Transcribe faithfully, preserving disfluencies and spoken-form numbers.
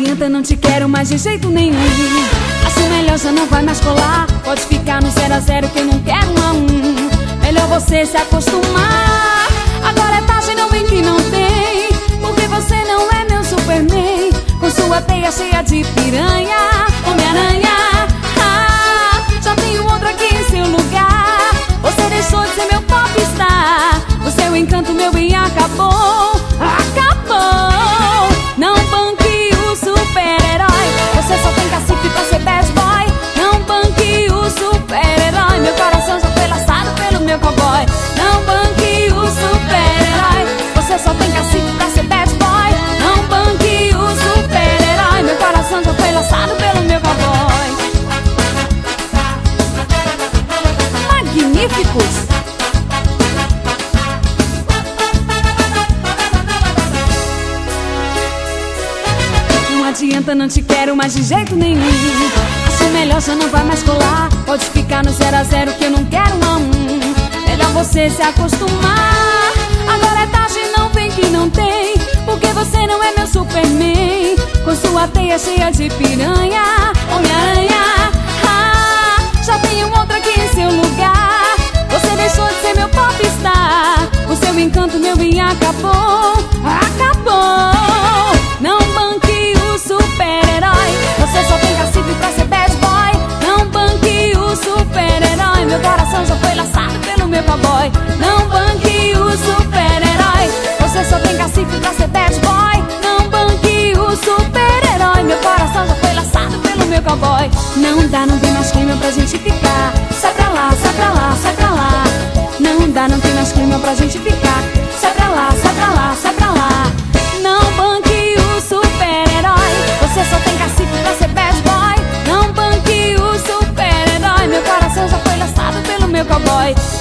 adianta, não te quero mais de jeito nenhum. Acho melhor já não vai mais colar. Pode ficar no zero a zero que eu não quero um a um. Melhor você se acostumar. Agora é tarde, não vem que não tem, porque você não é meu Superman. Com sua teia cheia de piranha, Homem-Aranha. Ah, já tenho outro aqui em seu lugar. Você deixou de ser meu popstar. O seu encanto, meu bem, acabou. Acabou. Não banque o super-herói. Você só tem cacife pra ser bad boy. Não banque o super-herói. Meu coração já foi laçado pelo meu cowboy. Não banque o super-herói. Você só tem cacife pra ser bad boy. Não banque o super-herói. Meu coração já foi laçado pelo meu cowboy. Magníficos! Não adianta, não te quero mais de jeito nenhum. Acho melhor já não vai mais colar. Pode ficar no zero a zero que eu não quero um a um. Melhor você se acostumar. Agora é tarde, não vem que não tem, porque você não é meu Superman. Com sua teia cheia de piranha, Homem-Aranha. Ah, já tenho outro aqui em seu lugar. Você deixou de ser meu popstar. O seu encanto, meu bem, acabou. Acabou. Não banque o super-herói. Você só tem cacife pra ser bad boy. Não banque o super-herói. Meu coração já foi laçado pelo meu cowboy. Não banque o super-herói. Você só tem cacife pra ser bad boy. Não banque o super-herói. Meu coração já foi laçado pelo meu cowboy. Não dá, não tem mais clima pra gente ficar. Sai pra lá, sai pra lá, sai pra lá. Não dá, não tem mais clima pra gente ficar. Sai pra lá, sai pra lá, sai pra lá. Não banque o super-herói. Você só tem cacife pra ser bad boy. Não banque o super-herói. Meu coração já foi laçado pelo meu cowboy.